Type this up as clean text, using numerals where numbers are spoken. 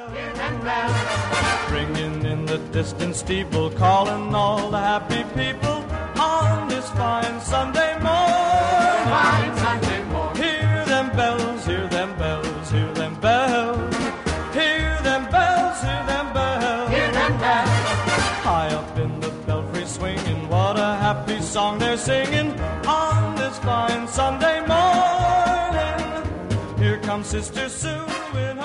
Hear them bells. Ringing in the distant steeple, calling all the happy people on this fine Sunday morning. Fine Sunday morning. Hear them bells, hear them bells, hear them bells. Hear them bells, hear them bells. Hear them bells. High up in the belfry swinging, what a happy song they're singing on this fine Sunday morning. Here comes Sister Sue in her